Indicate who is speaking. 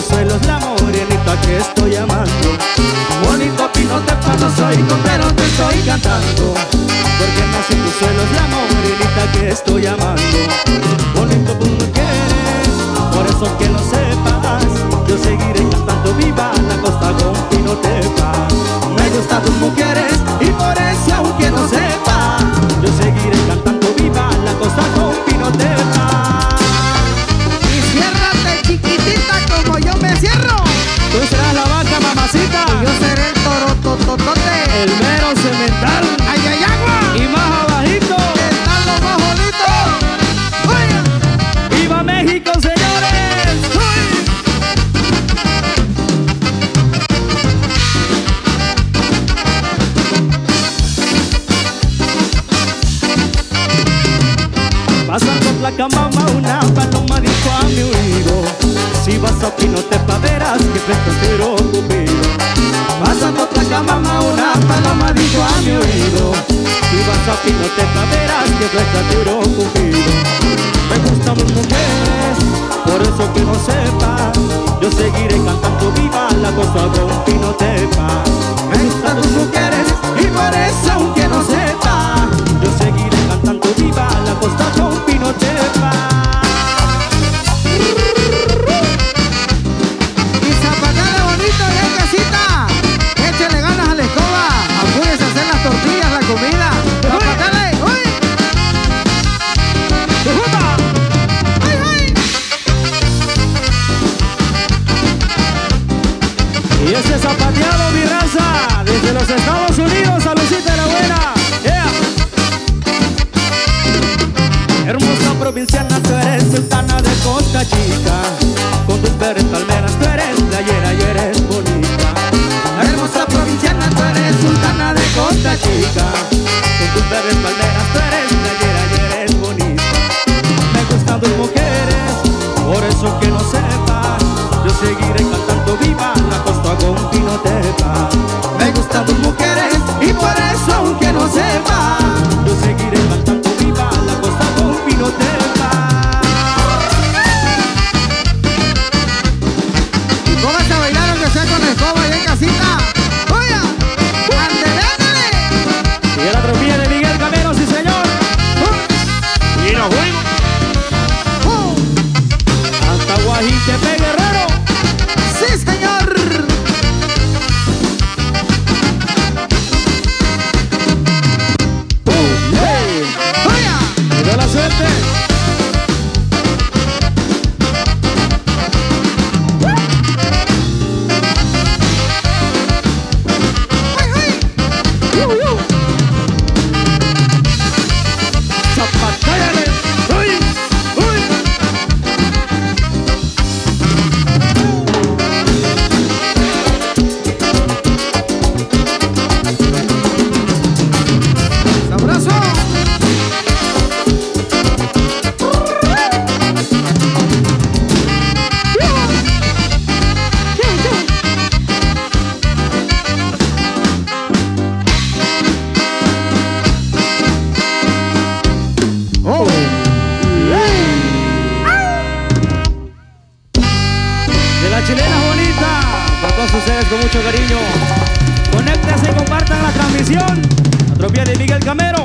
Speaker 1: suelo es la morenita que estoy amando. Bonito pino te paso soy, pero te estoy cantando. Porque nací en tu suelo es la morenita que estoy amando. Bonito tú me quieres, por eso que lo sepas. Yo seguiré cantando viva la costa con Pinotepa. Me gustan tus mujeres y por eso aunque no sepa, yo seguiré cantando viva la costa con Pinotepa.
Speaker 2: Y ciérrate chiquitita como yo me cierro.
Speaker 1: Tú serás la vaca, mamacita.
Speaker 2: Y yo seré el toro tototote.
Speaker 1: El mero cemental.
Speaker 2: ¡Ay, ay, agua!
Speaker 1: Y más abajito
Speaker 2: están los más bonitos. ¡Oye!
Speaker 1: ¡Viva México, señores! ¡Uy! Pasando por la camama una paloma dijo a mi oído: si vas a Pinotepa verás que fresco Cupido. Pasando por la camama una paloma dijo a mi oído: si vas a Pinotepa verás que fresco Cupido. Me gustan las mujeres, por eso que no sepa, yo seguiré cantando viva la costa con Pinotepa. Me gustan tus mujeres y por eso aunque no sepa, yo seguiré cantando viva la costa con Pinotepa.
Speaker 2: Y zapatale bonito y en casita. Échale ganas a la escoba. Apúrese a hacer las tortillas, la comida. Zapatale, uy. ¡Ay, ay!
Speaker 1: Y ese zapateado, mi raza, desde los Estados Unidos, saludcita de la buena. Yeah. Hermosa provinciana, tú eres sultana de Costa Chica. Con tus verdes palmeras, tú eres playera y eres bonita. Hermosa provinciana, tú eres sultana de Costa Chica. Con tus verdes palmeras, tú eres playera y eres bonita. Me gustan tus mujeres, por eso que no sepa, yo seguiré cantando viva la costa con Pinotepa. Me gustan tus mujeres y por eso aunque no sepa, yo seguiré cantando viva la costa con Pinotepa.
Speaker 2: Y póngase a bailar aunque sea con la escoba y en casita. ¡Oye! ¡Ándale, ándale!
Speaker 1: Y la tropilla de Miguel Camero, sí señor. Y nos fuimos hasta Guajitepe, Guerrero.
Speaker 2: ¡Sí, señor!
Speaker 1: Hey.
Speaker 2: ¡Oye!
Speaker 1: Y de la suerte.
Speaker 2: ¡Ay, ay!
Speaker 1: Zapatállale. Uy, uy.
Speaker 2: ¡Sabroso!
Speaker 1: Oh. De la chilena bonita, para todos ustedes con mucho cariño. Conéctense y compartan la transmisión. La tropilla de Miguel Camero.